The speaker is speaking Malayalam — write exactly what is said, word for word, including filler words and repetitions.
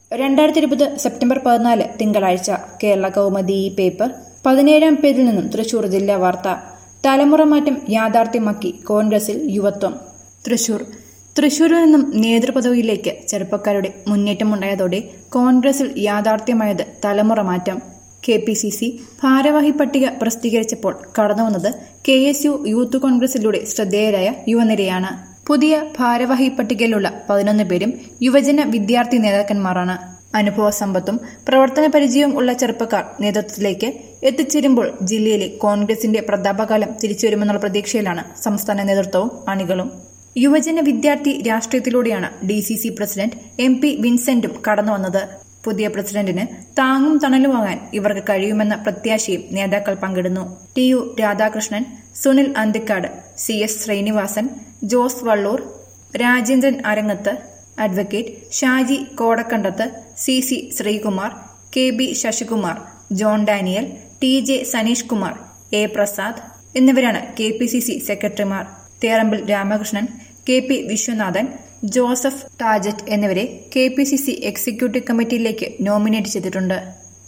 രണ്ടായിരത്തി ഇരുപത് സെപ്റ്റംബർ പതിനാല് തിങ്കളാഴ്ച കേരള കൗമുദി പേപ്പർ പതിനേഴാം പേജിൽ നിന്നും തൃശൂർ ജില്ലാ വാർത്ത. തലമുറ മാറ്റം യാഥാർത്ഥ്യമാക്കി കോൺഗ്രസിൽ യുവത്വം. തൃശൂർ തൃശൂരിൽ നിന്നും നേതൃപദവിയിലേക്ക് ചെറുപ്പക്കാരുടെ മുന്നേറ്റമുണ്ടായതോടെ കോൺഗ്രസിൽ യാഥാർത്ഥ്യമായത് തലമുറ മാറ്റം. കെ പി സി സി ഭാരവാഹി പട്ടിക പ്രസിദ്ധീകരിച്ചപ്പോൾ കടന്നുവന്നത് കെ എസ് യു യൂത്ത് കോൺഗ്രസിലൂടെ ശ്രദ്ധേയരായ യുവനിരയാണ്. പുതിയ ഭാരവാഹി പട്ടികയിലുള്ള പതിനൊന്ന് പേരും യുവജന വിദ്യാർത്ഥി നേതാക്കന്മാരാണ്. അനുഭവ സമ്പത്തും പ്രവർത്തന പരിചയവും ഉള്ള ചെറുപ്പക്കാർ നേതൃത്വത്തിലേക്ക് എത്തിച്ചേരുമ്പോൾ ജില്ലയിലെ കോൺഗ്രസിന്റെ പ്രതാപകാലം തിരിച്ചുവരുമെന്നുള്ള പ്രതീക്ഷയിലാണ് സംസ്ഥാന നേതൃത്വവും അണികളും. യുവജന വിദ്യാർത്ഥി രാഷ്ട്രീയത്തിലൂടെയാണ് D C C president M P വിൻസെന്റും കടന്നുവന്നത്. പുതിയ പ്രസിഡന്റിന് താങ്ങും തണലുമാകാൻ ഇവർക്ക് കഴിയുമെന്ന പ്രത്യാശയും നേതാക്കൾ പങ്കിടുന്നു. T U Radhakrishnan, Sunil Anthikad, C S Sreenivasan, Jose Vallur, Rajendran Arangath, advocate Shaji Kodakandath, C C Sreekumar, K B Sasikumar, John Daniel, T J Saneesh Kumar, A Prasad എന്നിവരാണ് കെ പി സി സി സെക്രട്ടറിമാർ. തേറമ്പിൽ രാമകൃഷ്ണൻ, കെ പി വിശ്വനാഥൻ, ജോസഫ് ടാജറ്റ് എന്നിവരെ K P C C executive കമ്മിറ്റിയിലേക്ക് nominate ചെയ്തിട്ടുണ്ട്.